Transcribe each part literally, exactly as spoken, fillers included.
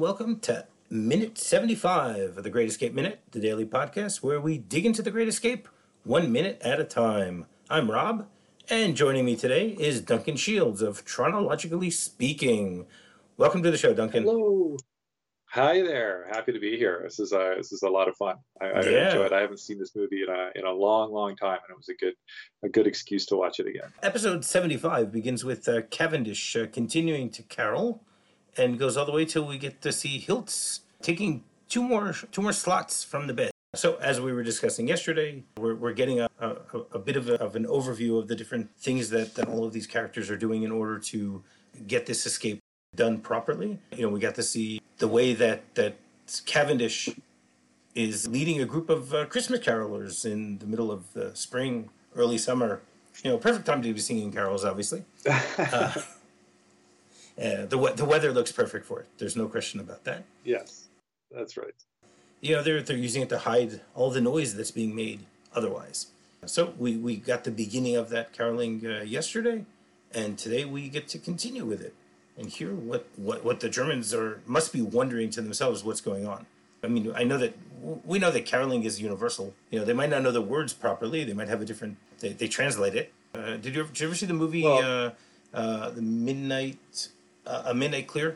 welcome to Minute seventy-five of the Great Escape Minute, the daily podcast where we dig into the Great Escape one minute at a time. I'm Rob, and joining me today is Duncan Shields of Chronologically Speaking. Welcome to the show, Duncan. Hello. Hi there. Happy to be here. This is a this is a lot of fun. I, I Yeah. enjoy it. I haven't seen this movie in a in a long, long time, and it was a good a good excuse to watch it again. Episode seventy-five begins with uh, Cavendish uh, continuing to carol, and goes all the way till we get to see Hilts taking two more two more slots from the bed. So, as we were discussing yesterday, we're we're getting a, a, a bit of, a, of an overview of the different things that, that all of these characters are doing in order to get this escape done properly. You know, we got to see the way that, that Cavendish is leading a group of uh, Christmas carolers in the middle of the spring, early summer. You know, perfect time to be singing carols, obviously. Uh, Uh, the we- the weather looks perfect for it. There's no question about that. Yes, that's right. You know, they're they're using it to hide all the noise that's being made otherwise. So we, we got the beginning of that caroling uh, yesterday, and today we get to continue with it and hear what, what, what the Germans are must be wondering to themselves what's going on. I mean, I know that we know that caroling is universal. You know, they might not know the words properly. They might have a different. They, they translate it. Uh, did you ever, did you ever see the movie Well, uh, uh, the Midnight? Uh, a Midnight Clear?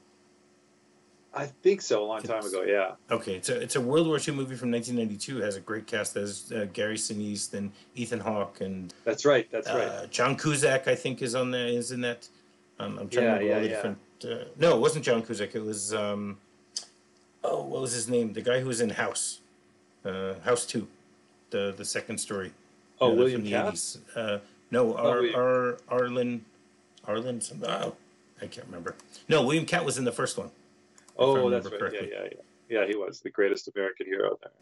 I think so. A long time ago. Yeah. Okay, it's a it's a World War Two movie from nineteen ninety-two. It has a great cast. There's uh, Gary Sinise and Ethan Hawke and That's right. That's uh, right. John Cusack. I think is on there. Is in that. Um, I'm trying Yeah, to remember yeah, all the yeah. different. Uh, no, it wasn't John Cusack. It was um, oh, what was his name? The guy who was in House, uh, House Two, the the second story. Oh, You know, William from the Katt. eighties. Uh, no, Oh, Ar, William. Ar, Arlen, Arlen. Some, oh, I can't remember. No, William Katt was in the first one. If I Oh, that's remember right. Yeah, correctly. yeah, yeah. Yeah, he was the greatest American hero there.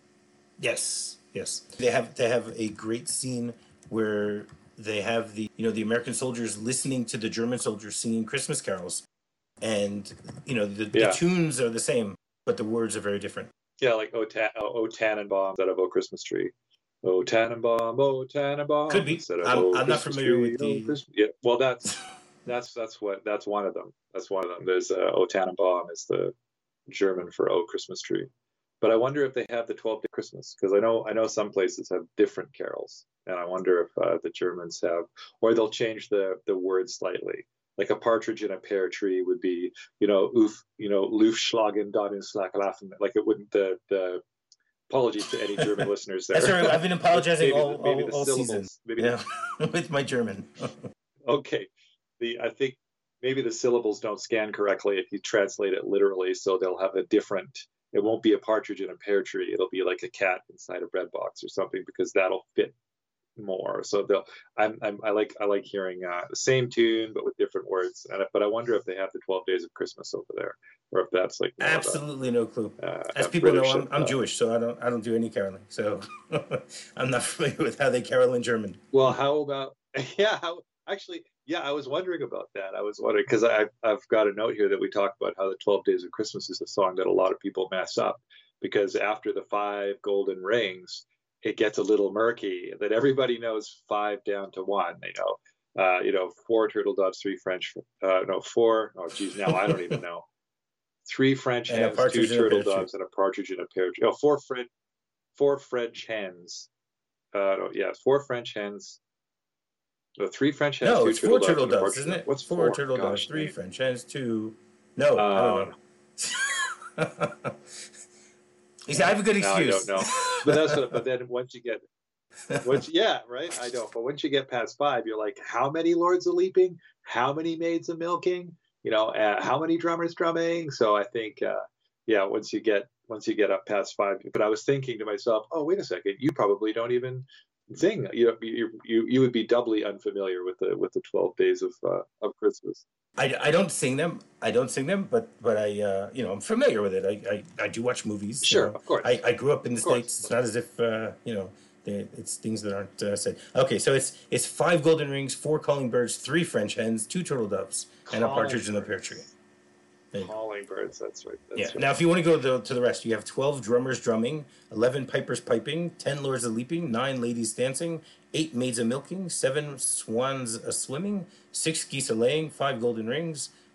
Yes, yes. They have they have a great scene where they have the you know the American soldiers listening to the German soldiers singing Christmas carols, and you know the, the Yeah. tunes are the same, but the words are very different. Yeah, like O, Ta- oh, o Tannenbaums out of O Christmas Tree. O Tannenbaum, O Tannenbaum, Could be. instead of I'm O I'm not Christmas familiar tree, with O the. Christmas. Yeah, well, that's that's that's what that's one of them. That's one of them. There's uh, O Tannenbaum is the German for O Christmas tree. But I wonder if they have the twelve Day Christmas, because I know I know some places have different carols, and I wonder if uh, the Germans have, or they'll change the the words slightly. Like a partridge in a pear tree would be, you know, oof, you know, Luftschlagen, Donner Slacklaffen. Like it wouldn't the the apologies to any German listeners there. That's all right. I've been apologizing maybe all the, maybe all, the all season. syllables, maybe Yeah, with my German. the, okay. The I think maybe the syllables don't scan correctly if you translate it literally, so they'll have a different. It won't be a partridge in a pear tree. It'll be like a cat inside a bread box or something, because that'll fit more. So they'll. I'm, I'm I like I like hearing uh, the same tune but with different words. And but I wonder if they have the twelve Days of Christmas over there, or if that's like more Absolutely no clue. of a, uh, As a people know, British. I'm, I'm uh, Jewish, so I don't I don't do any caroling. So I'm not familiar with how they carol in German. Well, how about yeah? How actually? Yeah, I was wondering about that. I was wondering because I I've got a note here that we talked about how the twelve Days of Christmas is a song that a lot of people mess up, because after the five golden rings, it gets a little murky. That everybody knows five down to one. You know, uh, you know, four turtle doves, three French. Uh, no, four. Oh, geez, now I don't even know. Three French And a hens, two partridge in a turtle pear tree. doves, and a partridge in a pear tree. Oh, four French, four French hens. Uh, no, yeah, four French hens. No, three French hens, No, two it's turtle four doves, turtle and a doves, partridge. isn't in a- it? What's Four four? turtle doves, Gosh, three dang. French hens, two. No, I Uh, don't know. You see, I have a good now I excuse. don't know. But that's what. But then once you get, once yeah, right. I don't. But once you get past five, you're like, how many lords are leaping? How many maids are milking? You know, uh, how many drummers drumming? So I think, uh, yeah, once you get once you get up past five. But I was thinking to myself, oh, wait a second, you probably don't even sing. You you you, you would be doubly unfamiliar with the with the twelve days of uh, of Christmas. I, I don't sing them. I don't sing them, but but I uh, you know I'm familiar with it. I, I, I do watch movies. You Sure, know. of course, I, I grew up in the of course. States. It's not as if uh, you know they, it's things that aren't uh, said. Okay, so it's it's five golden rings, four calling birds, three French hens, two turtle doves, and a Calling partridge in the pear tree. birds. There you go. Calling birds. That's right. Yeah. That's right. Now, if you want to go to, to the rest, you have twelve drummers drumming, eleven pipers piping, ten lords a leaping, nine ladies dancing, eight maids a milking, seven swans a swimming, six geese a laying, five golden rings,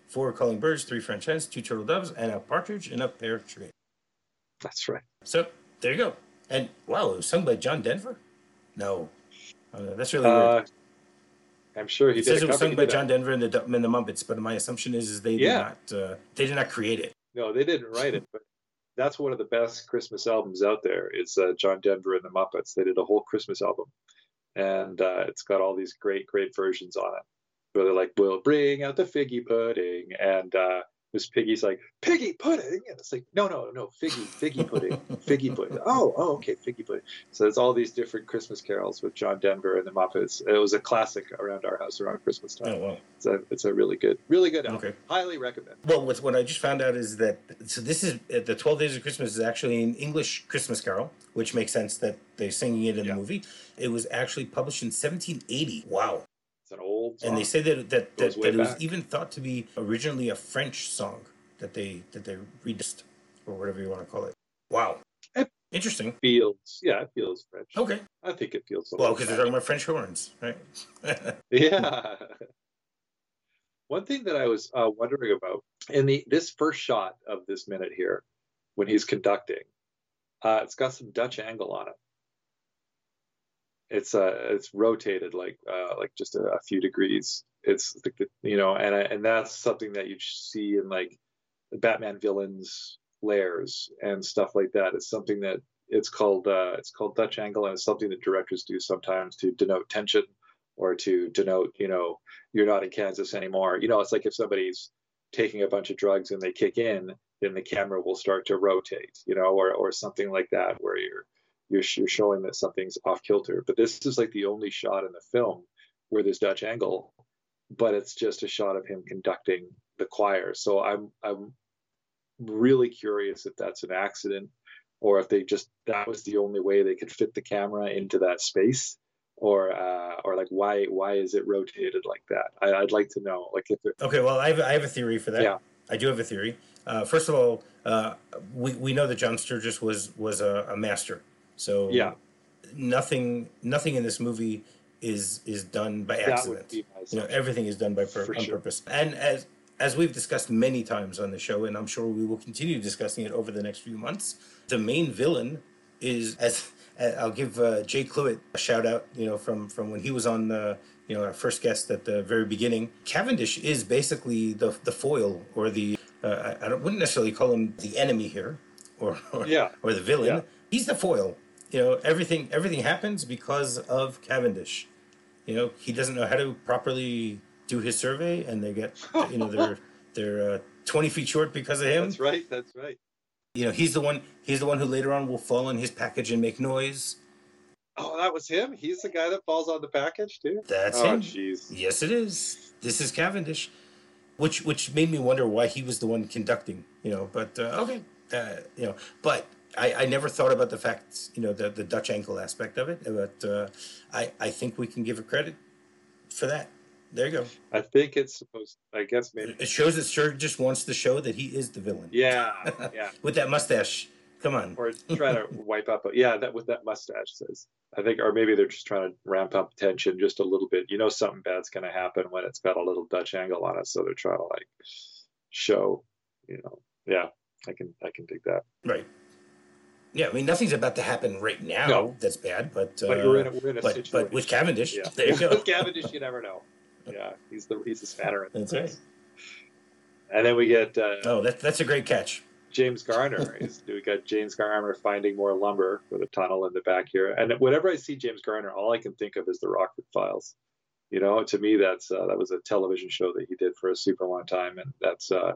four calling birds, three French hens, two turtle doves, and a partridge in a pear tree. That's right. So there you go. And wow, it was sung by John Denver? No. Uh, that's really Uh, weird. I'm sure he It did. says a it was cover. sung He by did a- John Denver and the, and the Muppets, but my assumption is, is they did Yeah. not uh, they did not create it. No, they didn't write it, but that's one of the best Christmas albums out there. Is uh, John Denver and the Muppets. They did a whole Christmas album, and uh, it's got all these great, great versions on it. Where they're like, "We'll bring out the figgy pudding," and uh, Miss Piggy's like, "Piggy pudding," and it's like, "No, no, no, figgy, figgy pudding, figgy pudding." Oh, oh, okay, figgy pudding. So it's all these different Christmas carols with John Denver and the Muppets. It was a classic around our house around Christmas time. Oh, wow. It's a, it's a really good, really good album. Okay. Highly recommend. Well, what, what I just found out is that, so this is, uh, the twelve Days of Christmas is actually an English Christmas carol, which makes sense that they're singing it in Yeah. the movie. It was actually published in seventeen eighty. Wow. It's an old song. And they say that that, Goes that, way that it was back. even thought to be originally a French song that they that they redished, or whatever you want to call it. Wow. It Interesting. feels, yeah, it feels French. Okay. I think it feels a Well, little because they're French. talking about French horns, right? Yeah. One thing that I was uh, wondering about in the this first shot of this minute here, when he's conducting, uh, it's got some Dutch angle on it. It's uh, it's rotated like uh, like just a, a few degrees. It's the, the- you know, and I- and that's something that you see in like the Batman villains' lairs and stuff like that. It's something that it's called uh, it's called Dutch angle, and it's something that directors do sometimes to denote tension or to denote, you know, you're not in Kansas anymore. You know, it's like if somebody's taking a bunch of drugs and they kick in, then the camera will start to rotate, you know, or or something like that, where you're you're, you're showing that something's off kilter. But this is like the only shot in the film where there's Dutch angle, but it's just a shot of him conducting the choir. So I'm I'm really curious if that's an accident, or if they just that was the only way they could fit the camera into that space, or uh, or like why why is it rotated like that? I, I'd like to know. Like if it, Okay, well, I have, I have a theory for that. Yeah. I do have a theory. Uh, first of all, uh, we, we know that John Sturges was was a, a master. So Yeah. nothing nothing in this movie is is done by that would accident. be my You know, assumption. everything is done by pur- For on sure. purpose. And as as we've discussed many times on the show, and I'm sure we will continue discussing it over the next few months, the main villain is, as uh, I'll give uh, Jay Cluett a shout out, you know, from from when he was on the, you know, our first guest at the very beginning. Cavendish is basically the the foil, or the uh, I, I don't, wouldn't necessarily call him the enemy here, or or, Yeah. or the villain. Yeah. He's the foil. You know, everything everything happens because of Cavendish. You know, he doesn't know how to properly do his survey, and they get, you know, they're they're uh, twenty feet short because of him. That's right. That's right. You know, he's the one. He's the one who later on will fall in his package and make noise. Oh, that was him. He's the guy that falls on the package too. That's oh, him. jeez. Yes, it is. This is Cavendish, which which made me wonder why he was the one conducting. You know, but uh, okay, uh, you know, but I, I never thought about the fact, you know, the the Dutch ankle aspect of it. But uh, I I think we can give it credit for that. There you go. I think it's supposed. I guess maybe. It shows that Sturg just wants to show that he is the villain. Yeah. Yeah. With that mustache. Come on. Or try to wipe up. A, yeah, that with that mustache says. I think, or maybe they're just trying to ramp up tension just a little bit. You know, something bad's going to happen when it's got a little Dutch angle on it, so they're trying to like show. You know, yeah, I can I can dig that. Right. Yeah, I mean, nothing's about to happen right now. No. That's bad, but uh, But we're in a, we're in a but, situation. but with Cavendish, yeah. there you go. With Cavendish, you never know. Yeah, he's the he's the spanner. in the That's mix. right. And then we get uh, Oh, that, that's a great catch. James Garner. Is, we got James Garner finding more lumber for the tunnel in the back here. And whenever I see James Garner, all I can think of is the Rockford Files. You know, to me, that's uh, that was a television show that he did for a super long time, and that's uh,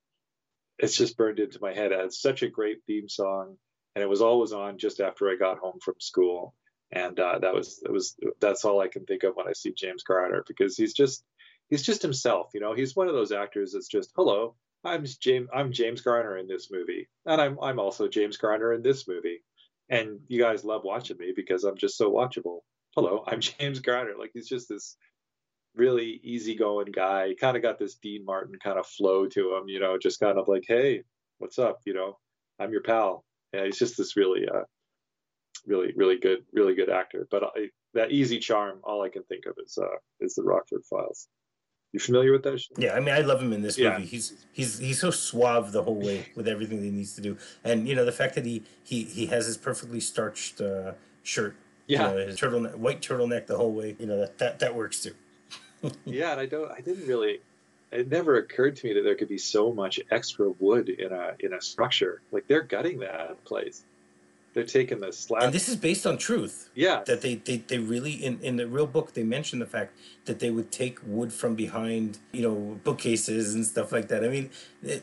it's just burned into my head. It had such a great theme song, and it was always on just after I got home from school. And uh, that was it was that's all I can think of when I see James Garner, because he's just he's just himself. You know, he's one of those actors that's just, hello, I'm James I'm James Garner in this movie, and I'm I'm also James Garner in this movie, and you guys love watching me because I'm just so watchable. Hello, I'm James Garner. Like, he's just this really easygoing guy. He kind of got this Dean Martin kind of flow to him, you know, just kind of like, hey, what's up? You know, I'm your pal. Yeah, he's just this really, uh, really, really good, really good actor. But I, that easy charm, all I can think of is uh, is the Rockford Files. You familiar with that? Yeah, I mean, I love him in this Yeah. movie. He's he's he's so suave the whole way with everything that he needs to do, and you know the fact that he he he has his perfectly starched uh, shirt. Yeah. You know, his turtleneck, white turtleneck the whole way. You know that that that works too. Yeah, and I don't. I didn't really. It never occurred to me that there could be so much extra wood in a in a structure. Like they're gutting that place. They're taking the slab. And this is based on truth. Yeah. That they, they, they really, in, in the real book, they mention the fact that they would take wood from behind, you know, bookcases and stuff like that. I mean, it,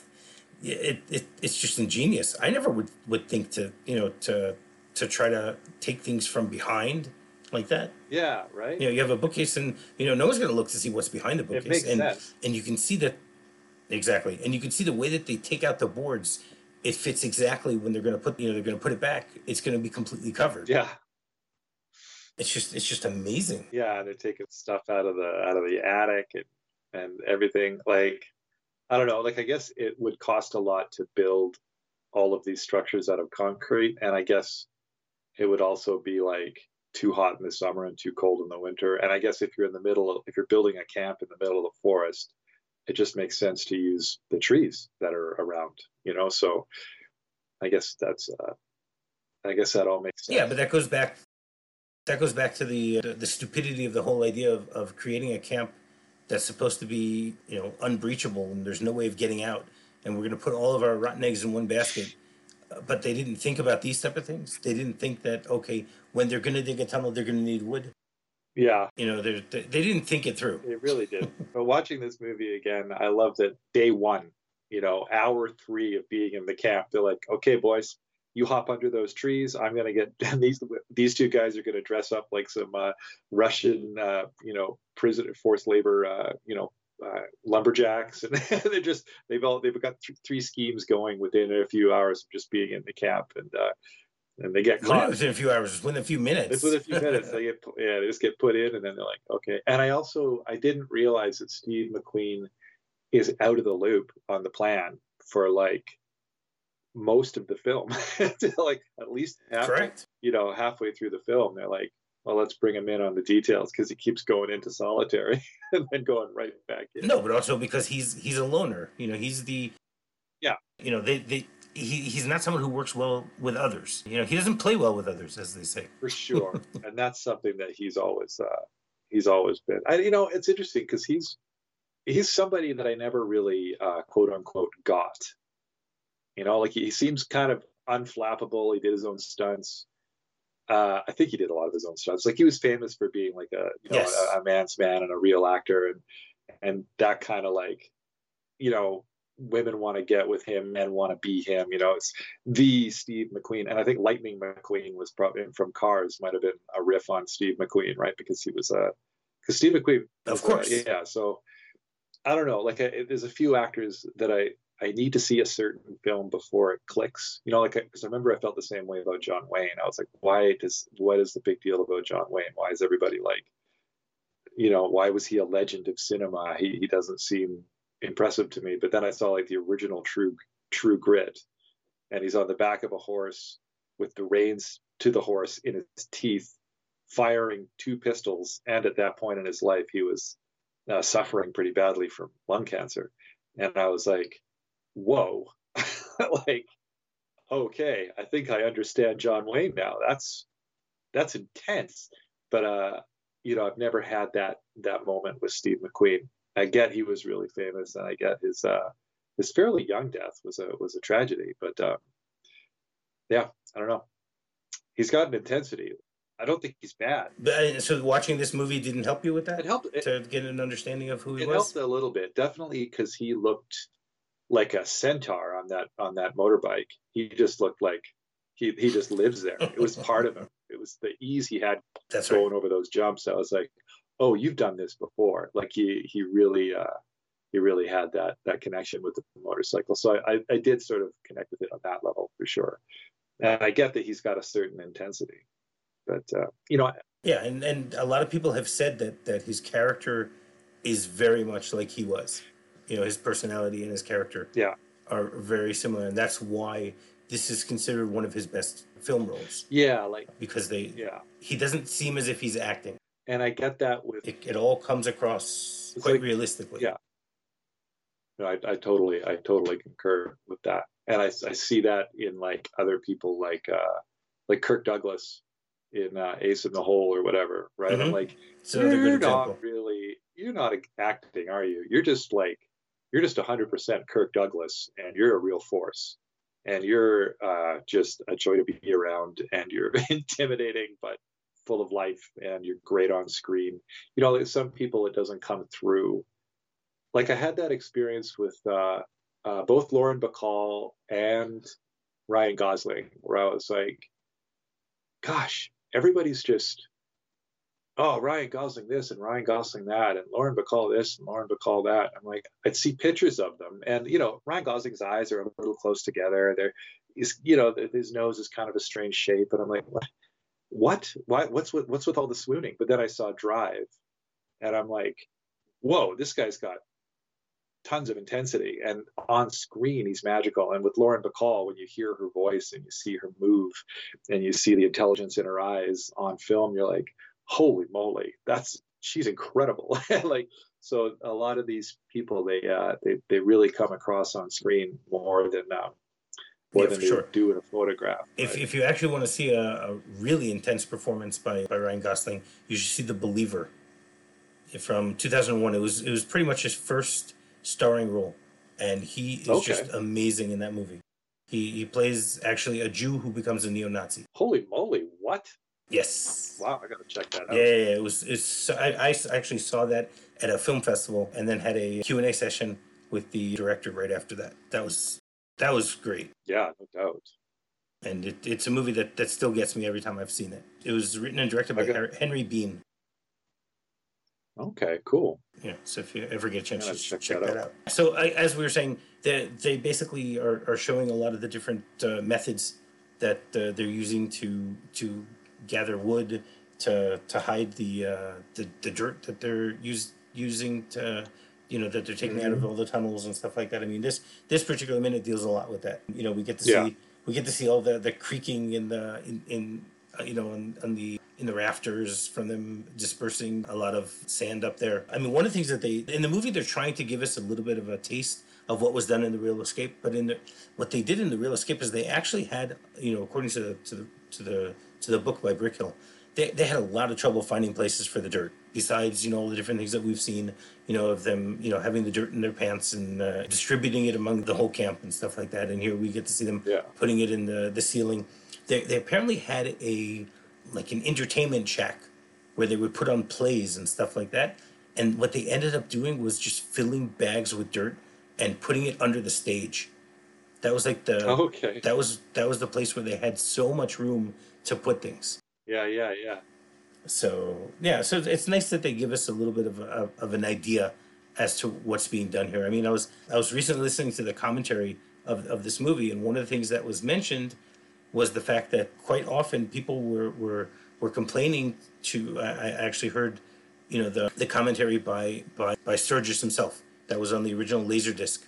it, it it's just ingenious. I never would, would think to, you know, to to try to take things from behind like that. Yeah, right? You know, you have a bookcase and, you know, no one's going to look to see what's behind the bookcase. It makes and, sense. And you can see that, exactly. And you can see the way that they take out the boards. It fits exactly when they're going to put, you know, they're going to put it back. It's going to be completely covered. Yeah. It's just, it's just amazing. Yeah, and they're taking stuff out of the out of the attic and and everything. Like, I don't know. Like, I guess it would cost a lot to build all of these structures out of concrete, and I guess it would also be like too hot in the summer and too cold in the winter. And I guess if you're in the middle of, if you're building a camp in the middle of the forest, it just makes sense to use the trees that are around, you know? So I guess that's, uh, I guess that all makes sense. Yeah, but that goes back, that goes back to the, uh, the stupidity of the whole idea of, of creating a camp that's supposed to be, you know, unbreachable and there's no way of getting out. And we're going to put all of our rotten eggs in one basket. Uh, but they didn't think about these type of things. They didn't think that, okay, when they're going to dig a tunnel, they're going to need wood. Yeah. You know, they they didn't think it through. It really did. But watching this movie again, I love that day one, you know, hour three of being in the camp, they're like, okay, boys, you hop under those trees. I'm going to get, and these these two guys are going to dress up like some uh, Russian, uh, you know, prison forced labor, uh, you know, uh, lumberjacks. And they're just, they've all, they've got th- three schemes going within a few hours of just being in the camp. And, uh, and they get caught within a few hours, within a few minutes. It's within a few minutes. They get, yeah, they just get put in, and then they're like, okay. And I also, I didn't realize that Steve McQueen is out of the loop on the plan for like most of the film, like at least halfway, correct. You know, halfway through the film, they're like, well, let's bring him in on the details because he keeps going into solitary and then going right back in. No, but also because he's he's a loner. You know, he's the yeah. You know, they they. He, he's not someone who works well with others. You know, he doesn't play well with others, as they say. For sure. And that's something that he's always, uh, he's always been. I, you know, it's interesting because he's, he's somebody that I never really, uh, quote unquote, got. You know, like he, he seems kind of unflappable. He did his own stunts. Uh, I think he did a lot of his own stunts. Like he was famous for being like a, you know, yes. a, a man's man and a real actor, and and that kind of like, you know. Women want to get with him, men want to be him. You know, it's the Steve McQueen. And I think Lightning McQueen was probably from Cars, might have been a riff on Steve McQueen, right? Because he was a, uh, because Steve McQueen, of course, uh, yeah. So I don't know. Like, I, there's a few actors that I I need to see a certain film before it clicks. You know, like because I remember I felt the same way about John Wayne. I was like, why does what is the big deal about John Wayne? Why is everybody like, you know, why was he a legend of cinema? He he doesn't seem impressive to me. But then I saw like the original True True Grit, and he's on the back of a horse with the reins to the horse in his teeth, firing two pistols. And at that point in his life, he was uh, suffering pretty badly from lung cancer. And I was like, whoa, like, okay, I think I understand John Wayne now. That's that's intense. But uh, you know, I've never had that that moment with Steve McQueen. I get he was really famous, and I get his uh, his fairly young death was a was a tragedy. But um, yeah, I don't know. He's got an intensity. I don't think he's bad. But, so watching this movie didn't help you with that? It helped it, to get an understanding of who he it was. It helped a little bit, definitely, because he looked like a centaur on that on that motorbike. He just looked like he he just lives there. It was part of him. It was the ease he had That's going right. over those jumps. I was like, oh, you've done this before. Like he he really uh, he really had that that connection with the motorcycle. So I, I did sort of connect with it on that level for sure. And I get that he's got a certain intensity, but uh, you know. Yeah, and, and a lot of people have said that that his character is very much like he was. You know, his personality and his character yeah. are very similar, and that's why this is considered one of his best film roles. Yeah, like because they yeah he doesn't seem as if he's acting. And I get that with it, it all comes across Yes, It's quite like, realistically. yeah, no, I, I totally, I totally concur with that. And I, I see that in like other people like, uh, like Kirk Douglas in uh, Ace in the Hole or whatever, right? I'm Mm-hmm. like, It's another good you're not example. really, you're not acting, are you? You're just like, you're just one hundred percent Kirk Douglas, and you're a real force, and you're uh, just a joy to be around, and you're intimidating but full of life, and you're great on screen. You know, some people it doesn't come through. Like I had that experience with uh, uh, both Lauren Bacall and Ryan Gosling, where I was like, gosh, everybody's just, oh, Ryan Gosling this and Ryan Gosling that, and Lauren Bacall this and Lauren Bacall that. I'm like, I'd see pictures of them, and you know, Ryan Gosling's eyes are a little close together. They're, he's, you know, his nose is kind of a strange shape, and I'm like, what, what, why, what's with, what's with all the swooning? But then I saw Drive, and I'm like, whoa, this guy's got tons of intensity, and on screen he's magical. And with Lauren Bacall, when you hear her voice and you see her move and you see the intelligence in her eyes on film, you're like, holy moly, that's, she's incredible. Like, so a lot of these people, they uh they, they really come across on screen more than um more Yeah, than for they sure. do in a photograph, If, right? if you actually want to see a, a really intense performance by, by Ryan Gosling, you should see The Believer from two thousand one. It was it was pretty much his first starring role, and he is Okay. just amazing in that movie. He he plays actually a Jew who becomes a neo-Nazi. Holy moly, what? Yes. Wow, I gotta check that Yeah, out. yeah, yeah. It was. It's. I, I actually saw that at a film festival, and then had a Q and A session with the director right after that. That was that was great, Yeah, no doubt. and it, it's a movie that, that still gets me every time I've seen it. It was written and directed I by got, Henry Bean. okay, cool. Yeah, so if you ever get a I chance, gotta just check check that that out. out. So I, as we were saying, they, they basically are, are showing a lot of the different uh, methods that uh, they're using to to gather wood to to hide the uh, the, the dirt that they're use, using to, you know, that they're taking out of Hmm. all the tunnels and stuff like that. I mean, this this particular minute deals a lot with that. You know, we get to Yeah, see we get to see all the the creaking in the in, in uh, you know on, on the in the rafters from them dispersing a lot of sand up there. I mean, one of the things that they in the movie, they're trying to give us a little bit of a taste of what was done in the Real Escape, but in the what they did in the Real Escape is they actually had, you know, according to the to the to the to the book by Brickhill, they, they had a lot of trouble finding places for the dirt. Besides, you know, all the different things that we've seen, you know, of them, you know, having the dirt in their pants and uh, distributing it among the whole camp and stuff like that. And here we get to see them yeah. putting it in the the ceiling. They they apparently had a like an entertainment shack where they would put on plays and stuff like that. And what they ended up doing was just filling bags with dirt and putting it under the stage. That was like the Okay. that was that was the place where they had so much room to put things. Yeah, yeah, yeah. So yeah, so it's nice that they give us a little bit of a, of an idea as to what's being done here. I mean, I was I was recently listening to the commentary of, of this movie, and one of the things that was mentioned was the fact that quite often people were were, were complaining to. I, I actually heard, you know, the, the commentary by, by by Sturgis himself that was on the original Laserdisc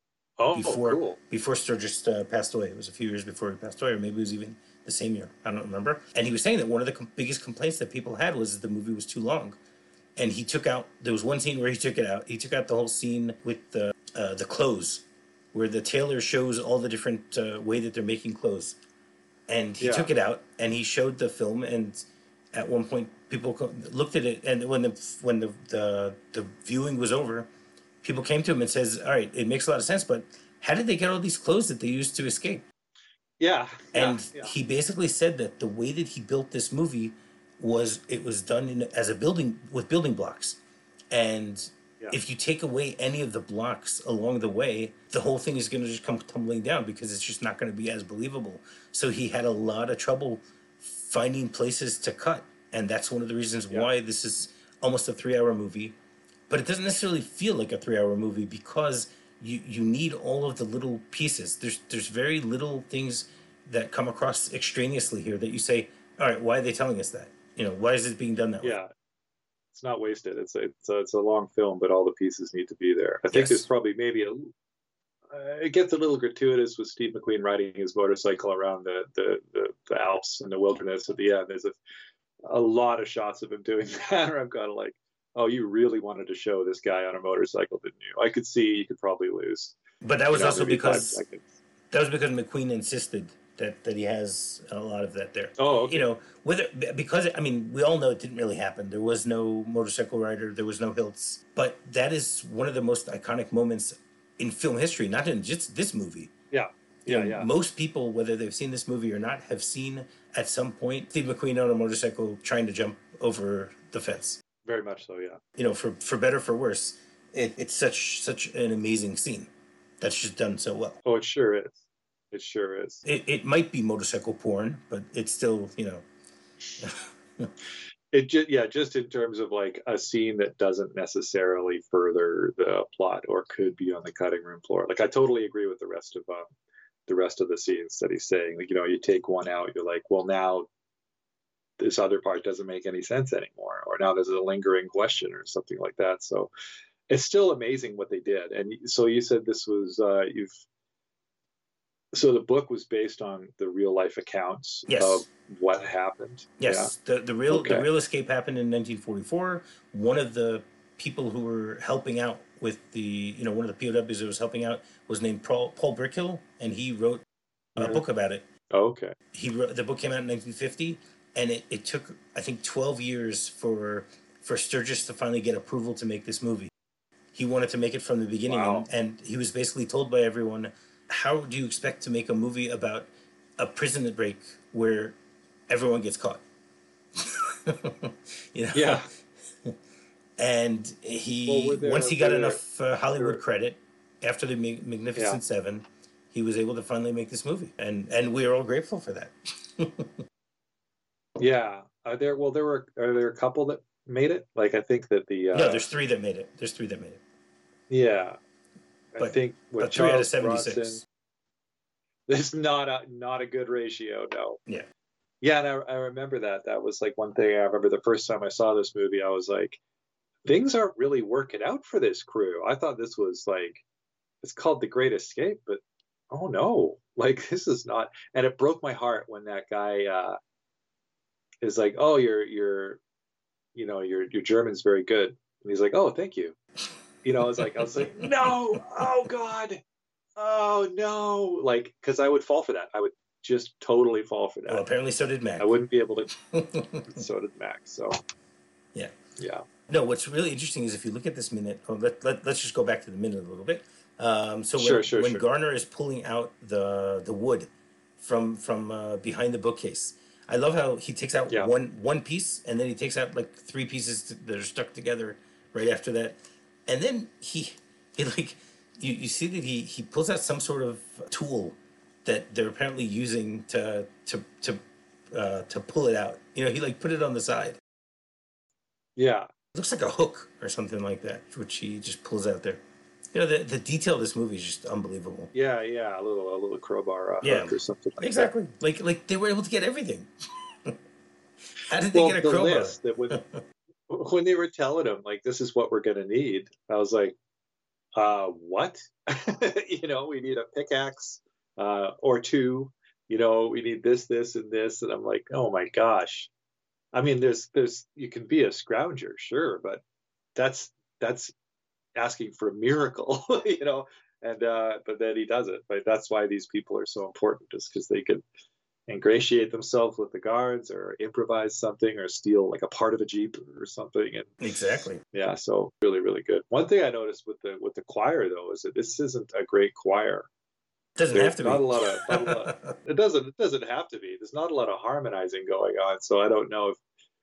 Oh, before cool. before Sturgis uh, passed away. It was a few years before he passed away, or maybe it was even the same year. I don't remember. And he was saying that one of the com- biggest complaints that people had was that the movie was too long. And he took out. There was one scene where he took it out. He took out the whole scene with the uh, the clothes, where the tailor shows all the different uh, way that they're making clothes. And he Yeah. took it out and he showed the film. And at one point, people co- looked at it, and when the when the the, the viewing was over, people came to him and says, "All right, it makes a lot of sense, but how did they get all these clothes that they used to escape?" Yeah, yeah, And yeah. he basically said that the way that he built this movie was it was done in, as a building with building blocks, and Yeah. if you take away any of the blocks along the way, the whole thing is going to just come tumbling down because it's just not going to be as believable. So he had a lot of trouble finding places to cut, and that's one of the reasons Yeah. why this is almost a three-hour movie, but it doesn't necessarily feel like a three-hour movie because you you need all of the little pieces. There's there's very little things that come across extraneously here that you say, all right, why are they telling us that? You know, why is it being done that way? Yeah. It's not wasted. It's a, it's a, it's a long film, but all the pieces need to be there. I think there's Yes. probably maybe a, uh, it gets a little gratuitous with Steve McQueen riding his motorcycle around the, the, the, the Alps and the wilderness at the end. There's a, a lot of shots of him doing that, or I'm kind of like, oh, you really wanted to show this guy on a motorcycle, didn't you? I could see you could probably lose, But that you was know, also maybe five because seconds. that was because McQueen insisted that that he has a lot of that there. Oh, okay. You know, whether because I mean, we all know it didn't really happen. There was no motorcycle rider. There was no hilts. But that is one of the most iconic moments in film history, not in just this movie. Yeah. You Yeah, know, yeah. most people, whether they've seen this movie or not, have seen at some point Steve McQueen on a motorcycle trying to jump over the fence. Very much so, yeah. You know, for for better for worse, it, it's such such an amazing scene that's just done so well. Oh, it sure is. It sure is. It, it might be motorcycle porn, but it's still, you know. It just, yeah, just in terms of like a scene that doesn't necessarily further the plot or could be on the cutting room floor. Like I totally agree with the rest of um, the rest of the scenes that he's saying. Like, you know, you take one out, you're like, well, now this other part doesn't make any sense anymore, or now there's a lingering question or something like that. So it's still amazing what they did. And so you said this was uh, you've so the book was based on the real life accounts Yes. of what happened. Yes, yeah. the the real Okay. the real escape happened in nineteen forty-four. One of the people who were helping out with the, you know, one of the P O Ws that was helping out was named Paul, Paul Brickhill, and he wrote a Mhm. book about it. Oh, okay. He wrote, the book came out in nineteen fifty, and it, it took, I think, twelve years for for Sturgis to finally get approval to make this movie. He wanted to make it from the beginning, Wow. and, and he was basically told by everyone, how do you expect to make a movie about a prison break where everyone gets caught? You know? Yeah. And he, Well, were there- once he got were there- enough uh, Hollywood there- credit after the Mag- Magnificent Yeah. Seven, he was able to finally make this movie, and and we are all grateful for that. Yeah. Are there? Well, there were. Are there a couple that made it? Like I think that the. Uh, No, there's three that made it. There's three that made it. Yeah. I But- think with But three out of Charles seventy-six. Bronson, there's not a not a good ratio. No. Yeah. Yeah, and I, I remember that. That was like one thing I remember the first time I saw this movie. I was like, things aren't really working out for this crew. I thought this was like, it's called The Great Escape, but oh no, like this is not. And it broke my heart when that guy uh, is like, oh, your your, you know, your your German's very good, and he's like, oh, thank you. You know, I was like, I was like, no, oh God, oh no, like because I would fall for that. I would just totally fall for that. Well, apparently so did Mac. I wouldn't be able to. So did Max. So Yeah. yeah. No, what's really interesting is if you look at this minute, oh, let, let, let's just go back to the minute a little bit. Um, so when, Sure, sure, when sure. Garner is pulling out the the wood from from uh, behind the bookcase, I love how he takes out Yeah. one one piece and then he takes out like three pieces t- that are stuck together right after that, and then he he like you, you see that he he pulls out some sort of tool that they're apparently using to to to uh, to pull it out. You know, he like put it on the side. Yeah. It looks like a hook or something like that, which he just pulls out there. You know, the, the detail of this movie is just unbelievable. Yeah. Yeah. A little, a little crowbar uh, Yeah. hook or something like Exactly. Like like they were able to get everything. How did that. they Well, get a the crowbar? list that when, when they were telling him, like, this is what we're going to need, I was like, uh, what? You know, we need a pickaxe uh, or two. You know, we need this, this, and this. And I'm like, oh my gosh. I mean, there's, there's, you can be a scrounger, sure, but that's, that's asking for a miracle, you know, and, uh, but then he does it. But that's why these people are so important, is because they can ingratiate themselves with the guards or improvise something or steal like a part of a Jeep or something. And Exactly. yeah, so really, really good. One thing I noticed with the, with the choir though, is that this isn't a great choir. Doesn't There's have to not be. a lot of, not a lot, it doesn't, it doesn't have to be. There's not a lot of harmonizing going on. So I don't know if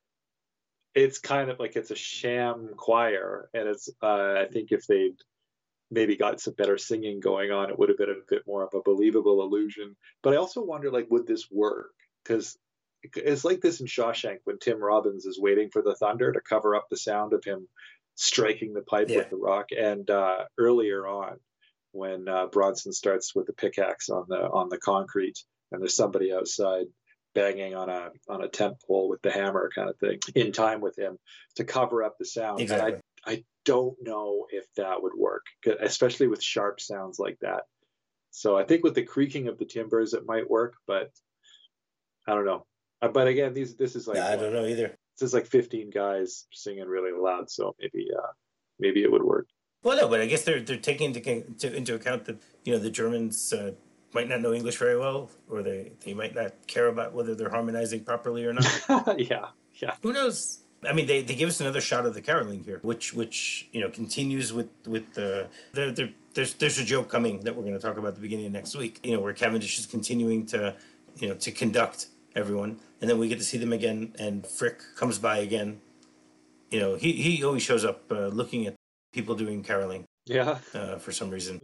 it's kind of like it's a sham choir. And it's, uh, I think if they'd maybe got some better singing going on, it would have been a bit more of a believable illusion. But I also wonder, like, would this work? Because it's like this in Shawshank when Tim Robbins is waiting for the thunder to cover up the sound of him striking the pipe Yeah. with the rock. And uh, earlier on, when uh, Bronson starts with the pickaxe on the on the concrete, and there's somebody outside banging on a on a tent pole with the hammer, kind of thing, in time with him to cover up the sound. Exactly. And I I don't know if that would work, especially with sharp sounds like that. So I think with the creaking of the timbers, it might work, but I don't know. Uh, But again, these this is like Nah, I what, don't know either. there's like fifteen guys singing really loud, so maybe uh, maybe it would work. Well, no, but I guess they're they're taking into into account that you know the Germans uh, might not know English very well, or they they might not care about whether they're harmonizing properly or not. yeah, yeah. Who knows? I mean, they, they give us another shot of the caroling here, which which you know continues with with the there there there's there's a joke coming that we're going to talk about at the beginning of next week. You know, where Cavendish is continuing to you know to conduct everyone, and then we get to see them again, and Frick comes by again. You know, he he always shows up uh, looking at people doing caroling. Yeah. Uh, for some reason.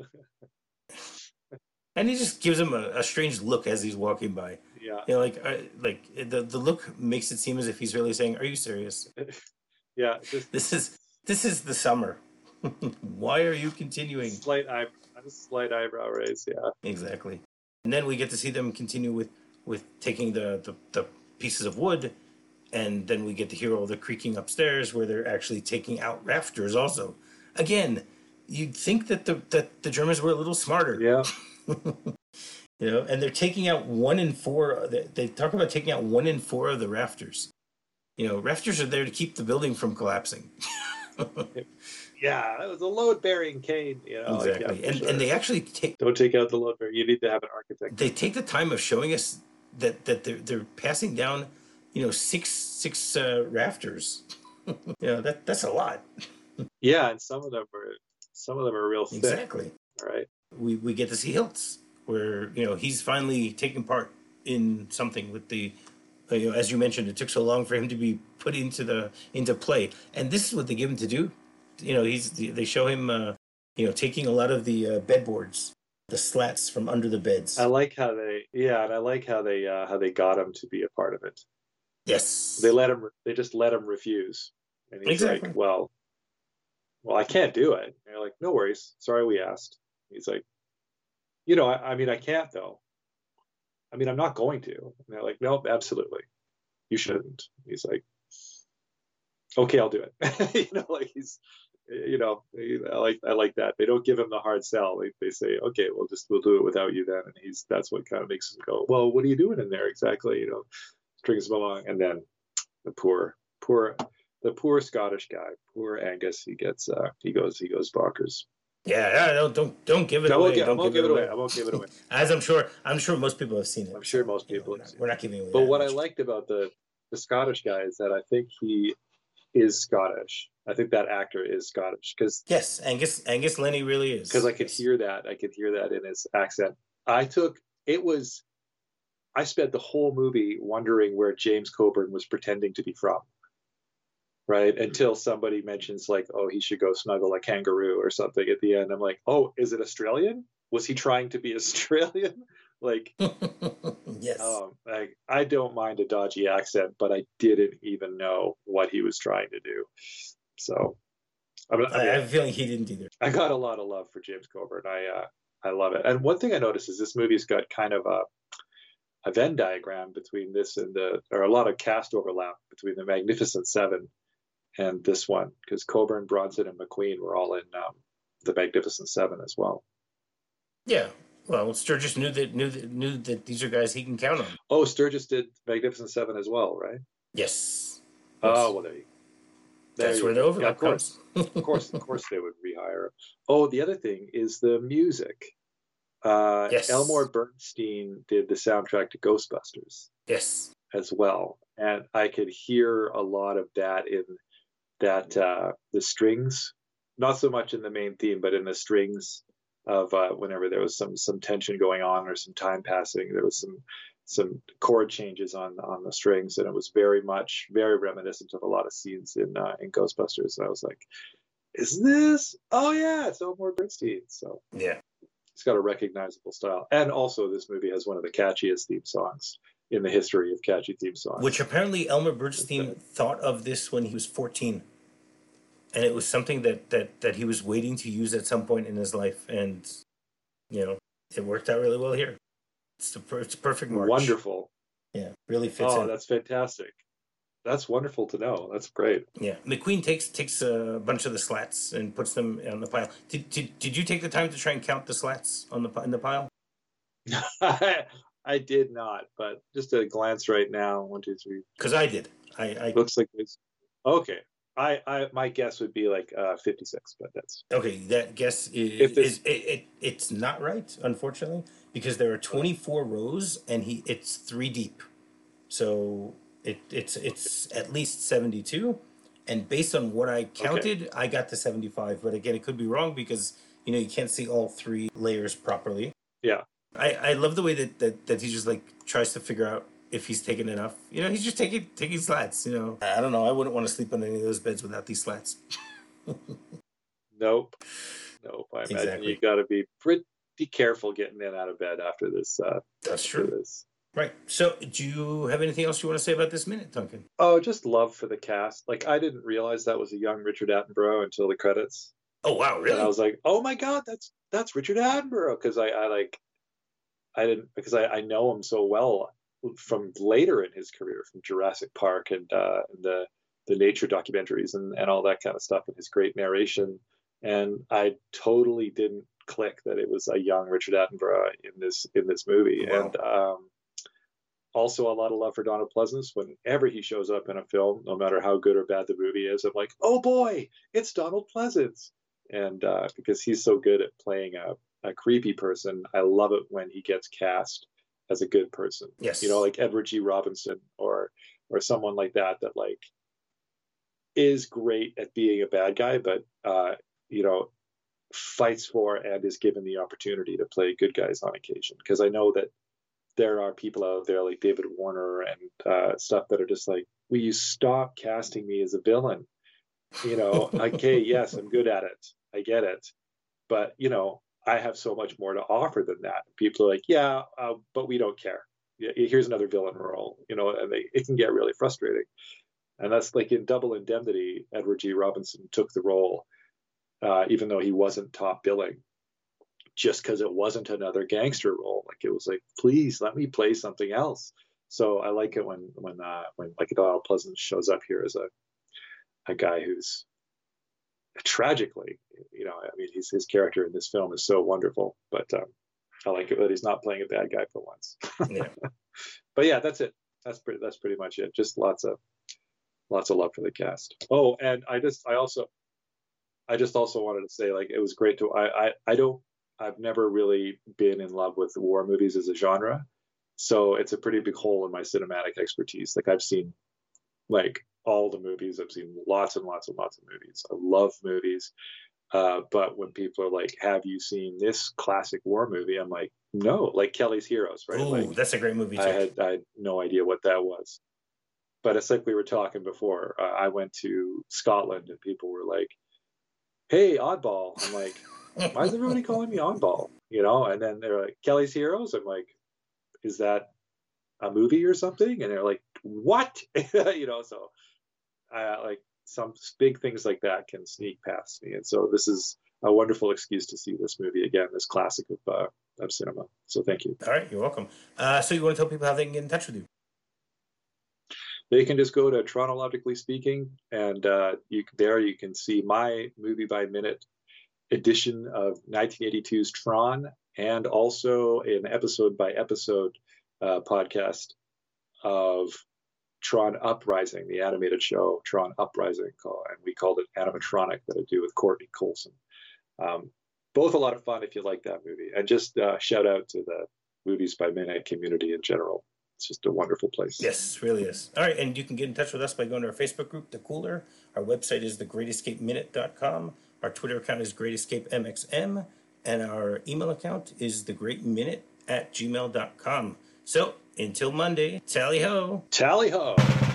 And he just gives him a, a strange look as he's walking by. Yeah. You know, like uh, like the the look makes it seem as if he's really saying, "Are you serious?" yeah. Just, this is this is the summer. Why are you continuing? Slight eye, slight eyebrow raise. Yeah. Exactly. And then we get to see them continue with with taking the the, the pieces of wood, and then we get to hear all the creaking upstairs where they're actually taking out rafters. Also, again, you'd think that the that the Germans were a little smarter. Yeah. You know, and they're taking out one in four. They, they talk about taking out one in four of the rafters. You know, rafters are there to keep the building from collapsing. Yeah, it was a load-bearing cane. You know, exactly, like, yeah, and sure. and they actually take. Don't take out the load bearing. You need to have an architect. They take the time of showing us that that they're they're passing down, you know, six six uh, rafters. You know, that that's a lot. Yeah, and some of them are some of them are real thick. Exactly. All right. We we get to see Hiltz, where you know he's finally taking part in something with the, uh, you know, as you mentioned, it took so long for him to be put into the into play, and this is what they give him to do. You know, he's they show him, uh, you know, taking a lot of the uh, bedboards, the slats from under the beds. I like how they, yeah, and I like how they uh, how they got him to be a part of it. Yes, they let him. They just let him refuse, and he's exactly. like, "Well, well, I can't do it." And they're like, "No worries, sorry, we asked." He's like, "You know, I, I mean, I can't though. I mean, I'm not going to." And they're like, "Nope, absolutely, you shouldn't." He's like, "Okay, I'll do it." You know, like he's, you know, I like I like that. They don't give him the hard sell. They they say, "Okay, we'll just we'll do it without you then." And he's that's what kind of makes him go, "Well, what are you doing in there exactly?" You know, strings him along, and then the poor poor the poor Scottish guy, poor Angus, he gets uh he goes he goes bonkers. Yeah, yeah, don't don't don't give it no, away. I won't, give, don't I won't give, give it it away. away. I won't give it away. As I'm sure, I'm sure most people have seen it. I'm sure most people. You know, we're, not, we're not giving away. But what much. I liked about the the Scottish guy is that I think he is Scottish. I think that actor is Scottish because yes, Angus Angus Lenny really is. Because I could yes. hear that. I could hear that in his accent. I took it was. I spent the whole movie wondering where James Coburn was pretending to be from. Right until somebody mentions like, oh, he should go snuggle a kangaroo or something at the end. I'm like, oh, is it Australian? Was he trying to be Australian? Like, yes. Um, I, I don't mind a dodgy accent, but I didn't even know what he was trying to do. So, I, mean, I, I have a feeling he didn't either. I got a lot of love for James Coburn. I uh, I love it. And one thing I noticed is this movie's got kind of a a Venn diagram between this and the, or a lot of cast overlap between the Magnificent Seven and this one, because Coburn, Bronson, and McQueen were all in um, the Magnificent Seven as well. Yeah, well, Sturgis knew that knew that knew that these are guys he can count on. Oh, Sturgis did Magnificent Seven as well, right? Yes. Oh, yes. well, there you. There That's you where the overlap yeah, of course, of course, of course, they would rehire him. Oh, the other thing is the music. Uh, yes. Elmore Bernstein did the soundtrack to Ghostbusters. Yes. As well, and I could hear a lot of that in. That uh, the strings, not so much in the main theme, but in the strings of uh, whenever there was some some tension going on or some time passing, there was some some chord changes on on the strings, and it was very much very reminiscent of a lot of scenes in uh, in Ghostbusters. And I was like, "Is this? Oh yeah, it's Elmore Bernstein." So yeah, it's got a recognizable style, and also this movie has one of the catchiest theme songs in the history of catchy theme songs. Which apparently Elmer Bernstein thought of this when he was fourteen. And it was something that, that, that he was waiting to use at some point in his life. And, you know, it worked out really well here. It's the it's a perfect march. Wonderful. Yeah, really fits oh, in. Oh, that's fantastic. That's wonderful to know. That's great. Yeah. McQueen takes takes a bunch of the slats and puts them on the pile. Did did, did you take the time to try and count the slats on the in the pile? I did not, but just a glance right now. One, two, three. Because I did. I, I Looks like it's okay. I, I my guess would be like uh, fifty-six, but that's okay. That guess is, if is this. it, it it's not right, unfortunately, because there are twenty-four rows and he it's three deep. So it it's it's at least seventy-two, and based on what I Okay. counted, I got to seventy-five. But again, it could be wrong because you know you can't see all three layers properly. Yeah. I, I love the way that, that that he just like tries to figure out if he's taken enough. You know, he's just taking taking slats. You know, I don't know. I wouldn't want to sleep on any of those beds without these slats. Nope. Nope. I imagine Exactly. you got to be pretty careful getting in out of bed after this. Uh, That's after true. This. Right. So, do you have anything else you want to say about this minute, Duncan? Oh, just love for the cast. Like I didn't realize that was a young Richard Attenborough until the credits. Oh wow, really? And I was like, oh my god, that's that's Richard Attenborough, because I, I like I didn't because I, I know him so well from later in his career, from Jurassic Park and uh, the the nature documentaries and, and all that kind of stuff, and his great narration. And I totally didn't click that it was a young Richard Attenborough in this in this movie. Wow. And um, also a lot of love for Donald Pleasence. Whenever he shows up in a film, no matter how good or bad the movie is, I'm like, oh boy, it's Donald Pleasence. And uh, because he's so good at playing a, a creepy person, I love it when he gets cast as a good person. Yes. You know, like Edward G. Robinson or or someone like that that like is great at being a bad guy, but uh, you know, fights for and is given the opportunity to play good guys on occasion. Because I know that there are people out there like David Warner and uh, stuff that are just like, will you stop casting me as a villain? You know, okay, yes, I'm good at it. I get it. But, you know, I have so much more to offer than that. People are like, yeah, uh, but we don't care. Here's another villain role, you know, and they, it can get really frustrating. And that's like in Double Indemnity, Edward G. Robinson took the role, uh, even though he wasn't top billing, just because it wasn't another gangster role. Like it was like, please let me play something else. So I like it when when uh, when like Donald Pleasence shows up here as a a guy who's tragically, you know, I mean, he's, his character in this film is so wonderful, but um, I like it that he's not playing a bad guy for once. Yeah. But yeah, that's it. That's pretty, that's pretty much it. Just lots of, lots of love for the cast. Oh, and I just, I also, I just also wanted to say, like, it was great to, I, I, I don't, I've never really been in love with war movies as a genre. So it's a pretty big hole in my cinematic expertise. Like I've seen like all the movies. I've seen lots and lots and lots of movies. I love movies. Uh, but when people are like, have you seen this classic war movie? I'm like, no, like Kelly's Heroes, right? Ooh, like, that's a great movie too. I had, I had no idea what that was. But it's like we were talking before. Uh, I went to Scotland and people were like, hey, Oddball. I'm like, why is everybody calling me Oddball? You know, and then they're like, Kelly's Heroes. I'm like, is that a movie or something? And they're like, what? You know, so uh, like some big things like that can sneak past me. And so this is a wonderful excuse to see this movie again, this classic of, uh, of cinema. So thank you. All right, you're welcome. Uh, so you want to tell people how they can get in touch with you? They can just go to Chronologically Speaking, and uh, you, there you can see my movie by minute edition of nineteen eighty-two's Tron, and also an episode by episode uh, podcast of Tron Uprising, the animated show Tron Uprising, called, and we called it Animatronic, that I do with Courtney Colson. Um, both a lot of fun if you like that movie. And just uh, shout out to the Movies by Minute community in general. It's just a wonderful place. Yes, it really is. All right, and you can get in touch with us by going to our Facebook group, The Cooler. Our website is the great escape minute dot com. Our Twitter account is great escape M X M. And our email account is the great minute at gmail dot com. So, until Monday, tally ho. Tally ho.